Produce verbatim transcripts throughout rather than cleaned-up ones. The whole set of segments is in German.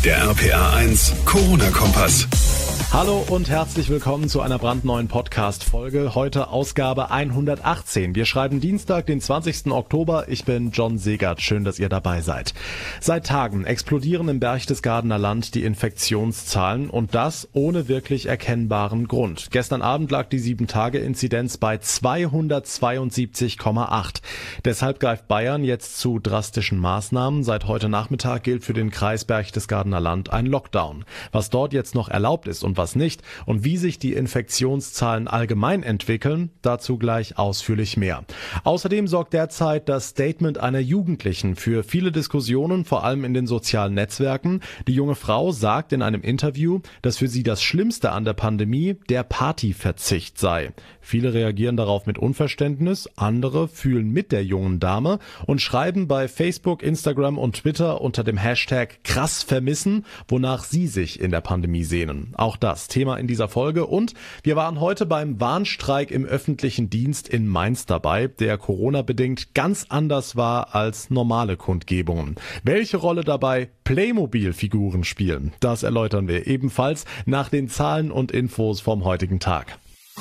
Der R P R eins Corona-Kompass. Hallo und herzlich willkommen zu einer brandneuen Podcast-Folge. Heute Ausgabe hundertachtzehn. Wir schreiben Dienstag, den zwanzigsten Oktober. Ich bin John Segert. Schön, dass ihr dabei seid. Seit Tagen explodieren im Berchtesgadener Land die Infektionszahlen und das ohne wirklich erkennbaren Grund. Gestern Abend lag die sieben Tage Inzidenz bei zweihundertzweiundsiebzig Komma acht. Deshalb greift Bayern jetzt zu drastischen Maßnahmen. Seit heute Nachmittag gilt für den Kreis Berchtesgadener Land ein Lockdown. Was dort jetzt noch erlaubt ist und was nicht und wie sich die Infektionszahlen allgemein entwickeln, dazu gleich ausführlich mehr. Außerdem sorgt derzeit das Statement einer Jugendlichen für viele Diskussionen, vor allem in den sozialen Netzwerken. Die junge Frau sagt in einem Interview, dass für sie das Schlimmste an der Pandemie der Partyverzicht sei. Viele reagieren darauf mit Unverständnis, andere fühlen mit der jungen Dame und schreiben bei Facebook, Instagram und Twitter unter dem Hashtag krass vermissen, wonach sie sich in der Pandemie sehnen. Auch das Thema in dieser Folge und wir waren heute beim Warnstreik im öffentlichen Dienst in Mainz dabei, der Corona-bedingt ganz anders war als normale Kundgebungen. Welche Rolle dabei Playmobil-Figuren spielen, das erläutern wir ebenfalls nach den Zahlen und Infos vom heutigen Tag.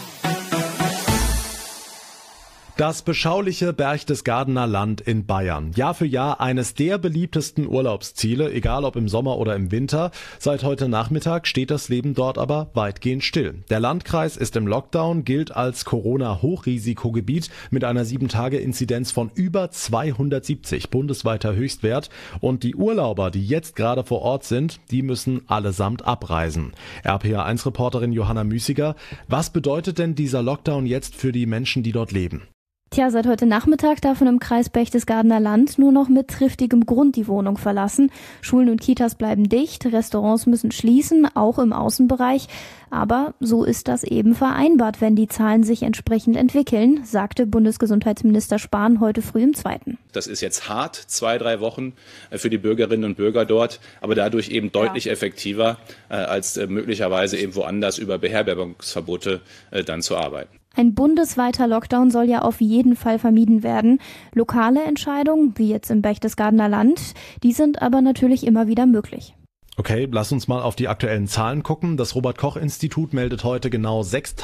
Das beschauliche Berchtesgadener Land in Bayern. Jahr für Jahr eines der beliebtesten Urlaubsziele, egal ob im Sommer oder im Winter. Seit heute Nachmittag steht das Leben dort aber weitgehend still. Der Landkreis ist im Lockdown, gilt als Corona-Hochrisikogebiet mit einer sieben Tage Inzidenz von über zweihundertsiebzig, bundesweiter Höchstwert. Und die Urlauber, die jetzt gerade vor Ort sind, die müssen allesamt abreisen. R P R eins Reporterin Johanna Müßiger, was bedeutet denn dieser Lockdown jetzt für die Menschen, die dort leben? Tja, seit heute Nachmittag darf man im Kreis Berchtesgadener Land nur noch mit triftigem Grund die Wohnung verlassen. Schulen und Kitas bleiben dicht, Restaurants müssen schließen, auch im Außenbereich. Aber so ist das eben vereinbart, wenn die Zahlen sich entsprechend entwickeln, sagte Bundesgesundheitsminister Spahn heute früh im Zweiten. Das ist jetzt hart, zwei, drei Wochen für die Bürgerinnen und Bürger dort, aber dadurch eben deutlich ja. effektiver, als möglicherweise eben woanders über Beherbergungsverbote dann zu arbeiten. Ein bundesweiter Lockdown soll ja auf jeden Fall vermieden werden. Lokale Entscheidungen, wie jetzt im Berchtesgadener Land, die sind aber natürlich immer wieder möglich. Okay, lass uns mal auf die aktuellen Zahlen gucken. Das Robert-Koch-Institut meldet heute genau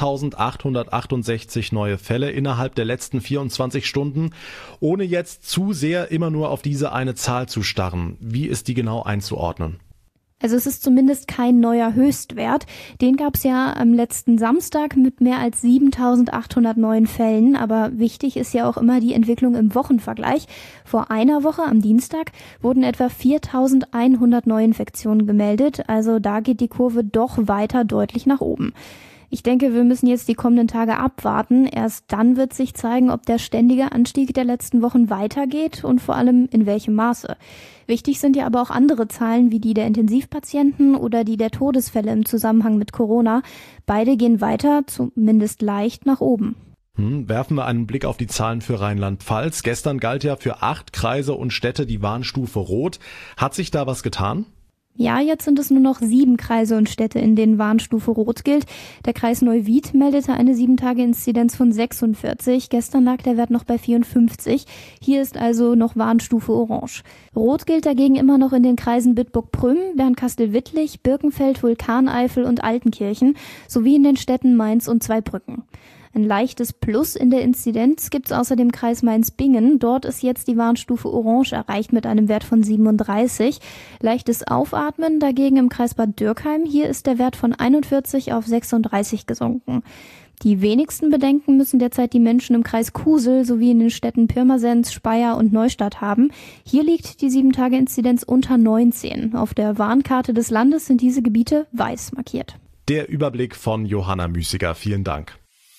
sechstausendachthundertachtundsechzig neue Fälle innerhalb der letzten vierundzwanzig Stunden, ohne jetzt zu sehr immer nur auf diese eine Zahl zu starren. Wie ist die genau einzuordnen? Also es ist zumindest kein neuer Höchstwert. Den gab es ja am letzten Samstag mit mehr als siebentausendachthundert neuen Fällen. Aber wichtig ist ja auch immer die Entwicklung im Wochenvergleich. Vor einer Woche am Dienstag wurden etwa viertausendeinhundert Neuinfektionen gemeldet. Also da geht die Kurve doch weiter deutlich nach oben. Ich denke, wir müssen jetzt die kommenden Tage abwarten. Erst dann wird sich zeigen, ob der ständige Anstieg der letzten Wochen weitergeht und vor allem in welchem Maße. Wichtig sind ja aber auch andere Zahlen wie die der Intensivpatienten oder die der Todesfälle im Zusammenhang mit Corona. Beide gehen weiter, zumindest leicht nach oben. Hm, werfen wir einen Blick auf die Zahlen für Rheinland-Pfalz. Gestern galt ja für acht Kreise und Städte die Warnstufe Rot. Hat sich da was getan? Ja, jetzt sind es nur noch sieben Kreise und Städte, in denen Warnstufe Rot gilt. Der Kreis Neuwied meldete eine sieben Tage Inzidenz von sechsundvierzig. Gestern lag der Wert noch bei vierundfünfzig. Hier ist also noch Warnstufe Orange. Rot gilt dagegen immer noch in den Kreisen Bitburg-Prüm, Bernkastel-Wittlich, Birkenfeld, Vulkaneifel und Altenkirchen sowie in den Städten Mainz und Zweibrücken. Ein leichtes Plus in der Inzidenz gibt es außerdem im Kreis Mainz-Bingen. Dort ist jetzt die Warnstufe Orange erreicht mit einem Wert von siebenunddreißig. Leichtes Aufatmen dagegen im Kreis Bad Dürkheim. Hier ist der Wert von einundvierzig auf sechsunddreißig gesunken. Die wenigsten Bedenken müssen derzeit die Menschen im Kreis Kusel sowie in den Städten Pirmasens, Speyer und Neustadt haben. Hier liegt die sieben Tage Inzidenz unter neunzehn. Auf der Warnkarte des Landes sind diese Gebiete weiß markiert. Der Überblick von Johanna Müßiger. Vielen Dank.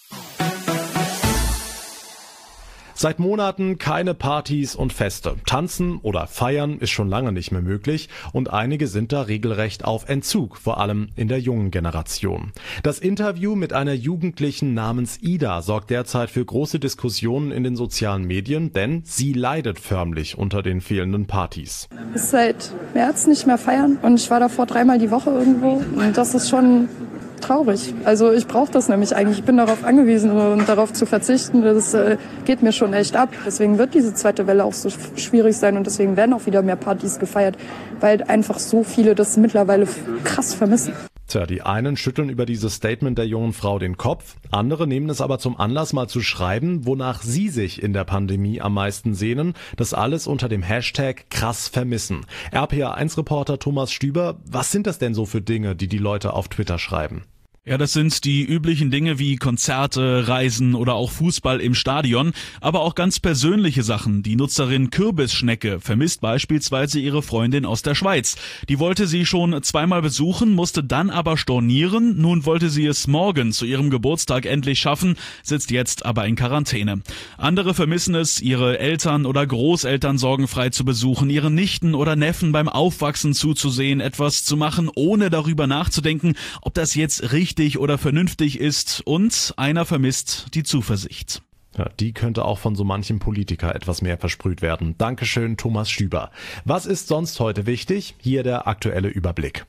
Seit Monaten keine Partys und Feste. Tanzen oder feiern ist schon lange nicht mehr möglich und einige sind da regelrecht auf Entzug, vor allem in der jungen Generation. Das Interview mit einer Jugendlichen namens Ida sorgt derzeit für große Diskussionen in den sozialen Medien, denn sie leidet förmlich unter den fehlenden Partys. Ich seit März nicht mehr feiern und ich war davor dreimal die Woche irgendwo und das ist schon traurig. Also ich brauche das nämlich eigentlich. Ich bin darauf angewiesen und darauf zu verzichten, das äh, geht mir schon echt ab. Deswegen wird diese zweite Welle auch so schwierig sein und deswegen werden auch wieder mehr Partys gefeiert, weil einfach so viele das mittlerweile krass vermissen. Tja, die einen schütteln über dieses Statement der jungen Frau den Kopf, andere nehmen es aber zum Anlass, mal zu schreiben, wonach sie sich in der Pandemie am meisten sehnen. Das alles unter dem Hashtag krass vermissen. R P A eins Reporter Thomas Stüber, was sind das denn so für Dinge, die die Leute auf Twitter schreiben? Ja, das sind die üblichen Dinge wie Konzerte, Reisen oder auch Fußball im Stadion, aber auch ganz persönliche Sachen. Die Nutzerin Kürbisschnecke vermisst beispielsweise ihre Freundin aus der Schweiz. Die wollte sie schon zweimal besuchen, musste dann aber stornieren. Nun wollte sie es morgen zu ihrem Geburtstag endlich schaffen, sitzt jetzt aber in Quarantäne. Andere vermissen es, ihre Eltern oder Großeltern sorgenfrei zu besuchen, ihre Nichten oder Neffen beim Aufwachsen zuzusehen, etwas zu machen, ohne darüber nachzudenken, ob das jetzt richtig oder vernünftig ist, und einer vermisst die Zuversicht. Ja, die könnte auch von so manchem Politiker etwas mehr versprüht werden. Dankeschön, Thomas Stüber. Was ist sonst heute wichtig? Hier der aktuelle Überblick.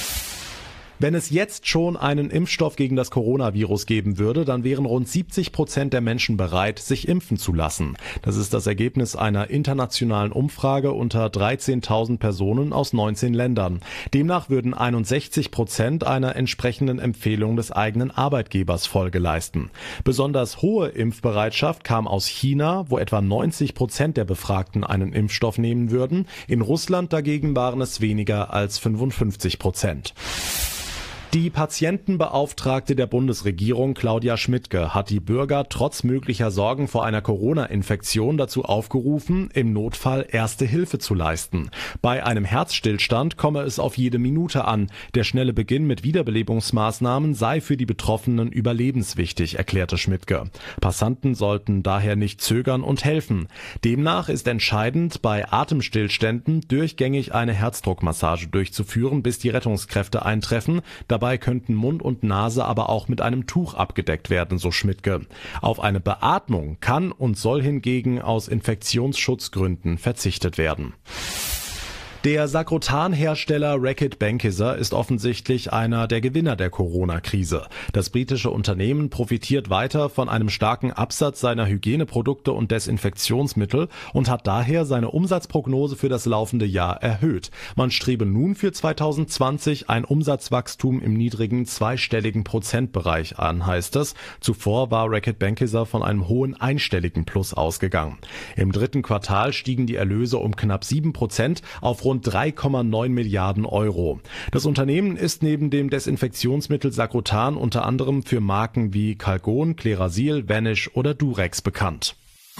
Wenn es jetzt schon einen Impfstoff gegen das Coronavirus geben würde, dann wären rund siebzig Prozent der Menschen bereit, sich impfen zu lassen. Das ist das Ergebnis einer internationalen Umfrage unter dreizehntausend Personen aus neunzehn Ländern. Demnach würden einundsechzig Prozent einer entsprechenden Empfehlung des eigenen Arbeitgebers Folge leisten. Besonders hohe Impfbereitschaft kam aus China, wo etwa neunzig Prozent der Befragten einen Impfstoff nehmen würden. In Russland dagegen waren es weniger als fünfundfünfzig Prozent. Die Patientenbeauftragte der Bundesregierung Claudia Schmidtke hat die Bürger trotz möglicher Sorgen vor einer Corona-Infektion dazu aufgerufen, im Notfall Erste Hilfe zu leisten. Bei einem Herzstillstand komme es auf jede Minute an. Der schnelle Beginn mit Wiederbelebungsmaßnahmen sei für die Betroffenen überlebenswichtig, erklärte Schmidtke. Passanten sollten daher nicht zögern und helfen. Demnach ist entscheidend, bei Atemstillständen durchgängig eine Herzdruckmassage durchzuführen, bis die Rettungskräfte eintreffen. Dabei könnten Mund und Nase aber auch mit einem Tuch abgedeckt werden, so Schmidtke. Auf eine Beatmung kann und soll hingegen aus Infektionsschutzgründen verzichtet werden. Der Sakrotan-Hersteller Reckitt Benckiser ist offensichtlich einer der Gewinner der Corona-Krise. Das britische Unternehmen profitiert weiter von einem starken Absatz seiner Hygieneprodukte und Desinfektionsmittel und hat daher seine Umsatzprognose für das laufende Jahr erhöht. Man strebe nun für zweitausendzwanzig ein Umsatzwachstum im niedrigen zweistelligen Prozentbereich an, heißt es. Zuvor war Reckitt Benckiser von einem hohen einstelligen Plus ausgegangen. Im dritten Quartal stiegen die Erlöse um knapp sieben Prozent auf rund drei Komma neun Milliarden Euro. Das Unternehmen ist neben dem Desinfektionsmittel Sakrotan unter anderem für Marken wie Calgon, Klerasil, Vanish oder Durex bekannt.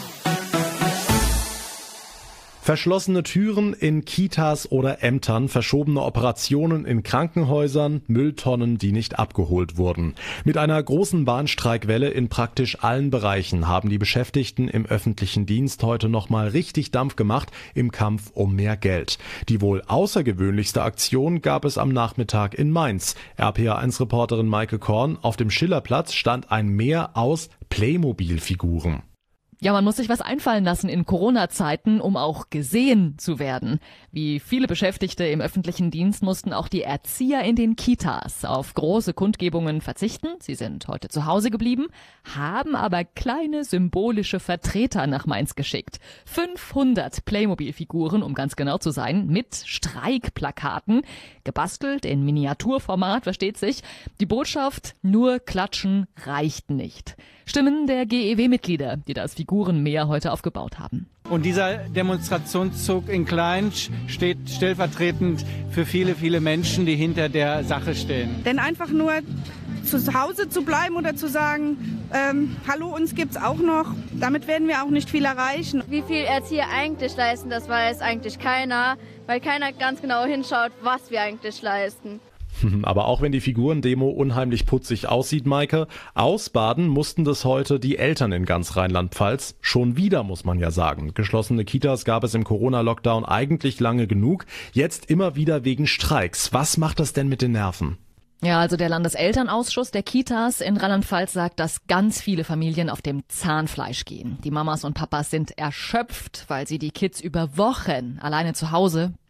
Verschlossene Türen in Kitas oder Ämtern, verschobene Operationen in Krankenhäusern, Mülltonnen, die nicht abgeholt wurden. Mit einer großen Warnstreikwelle in praktisch allen Bereichen haben die Beschäftigten im öffentlichen Dienst heute nochmal richtig Dampf gemacht im Kampf um mehr Geld. Die wohl außergewöhnlichste Aktion gab es am Nachmittag in Mainz. R P A eins Reporterin Maike Korn, auf dem Schillerplatz stand ein Meer aus Playmobil-Figuren. Ja, man muss sich was einfallen lassen in Corona-Zeiten, um auch gesehen zu werden. Wie viele Beschäftigte im öffentlichen Dienst mussten auch die Erzieher in den Kitas auf große Kundgebungen verzichten. Sie sind heute zu Hause geblieben, haben aber kleine symbolische Vertreter nach Mainz geschickt. fünfhundert Playmobil-Figuren, um ganz genau zu sein, mit Streikplakaten, gebastelt in Miniaturformat, versteht sich. Die Botschaft: nur klatschen reicht nicht. Stimmen der G E W-Mitglieder, die das Figurenmeer heute aufgebaut haben. Und dieser Demonstrationszug in klein steht stellvertretend für viele, viele Menschen, die hinter der Sache stehen. Denn einfach nur zu Hause zu bleiben oder zu sagen, ähm, hallo, uns gibt's auch noch, damit werden wir auch nicht viel erreichen. Wie viel Erzieher eigentlich leisten, das weiß eigentlich keiner, weil keiner ganz genau hinschaut, was wir eigentlich leisten. Aber auch wenn die Figurendemo unheimlich putzig aussieht, Maike, ausbaden mussten das heute die Eltern in ganz Rheinland-Pfalz. Schon wieder, muss man ja sagen. Geschlossene Kitas gab es im Corona-Lockdown eigentlich lange genug. Jetzt immer wieder wegen Streiks. Was macht das denn mit den Nerven? Ja, also der Landeselternausschuss der Kitas in Rheinland-Pfalz sagt, dass ganz viele Familien auf dem Zahnfleisch gehen. Die Mamas und Papas sind erschöpft, weil sie die Kids über Wochen alleine zu Hause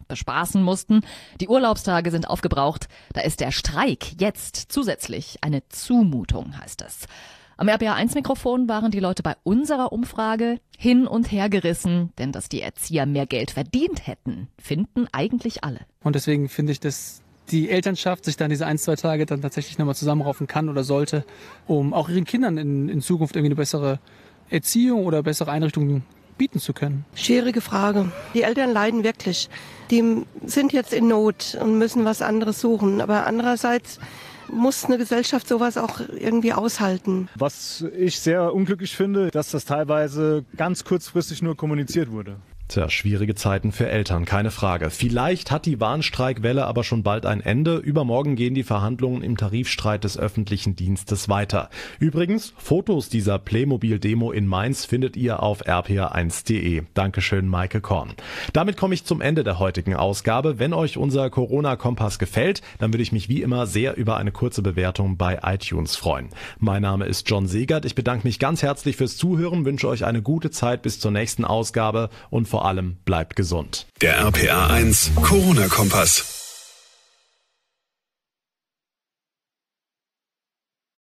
bespaßen mussten. Die Urlaubstage sind aufgebraucht. Da ist der Streik jetzt zusätzlich eine Zumutung, heißt es. Am R B A eins Mikrofon waren die Leute bei unserer Umfrage hin und her gerissen, denn dass die Erzieher mehr Geld verdient hätten, finden eigentlich alle. Und deswegen finde ich, dass die Elternschaft sich dann diese ein, zwei Tage dann tatsächlich nochmal zusammenraufen kann oder sollte, um auch ihren Kindern in, in Zukunft irgendwie eine bessere Erziehung oder bessere Einrichtungen bieten zu können. Schwierige Frage. Die Eltern leiden wirklich. Die sind jetzt in Not und müssen was anderes suchen. Aber andererseits muss eine Gesellschaft sowas auch irgendwie aushalten. Was ich sehr unglücklich finde, dass das teilweise ganz kurzfristig nur kommuniziert wurde. Tja, schwierige Zeiten für Eltern, keine Frage. Vielleicht hat die Warnstreikwelle aber schon bald ein Ende. Übermorgen gehen die Verhandlungen im Tarifstreit des öffentlichen Dienstes weiter. Übrigens, Fotos dieser Playmobil-Demo in Mainz findet ihr auf r p r eins punkt d e. Dankeschön, Maike Korn. Damit komme ich zum Ende der heutigen Ausgabe. Wenn euch unser Corona-Kompass gefällt, dann würde ich mich wie immer sehr über eine kurze Bewertung bei iTunes freuen. Mein Name ist John Segert. Ich bedanke mich ganz herzlich fürs Zuhören, wünsche euch eine gute Zeit bis zur nächsten Ausgabe und vor allem bleibt gesund. Der R P R eins Corona-Kompass.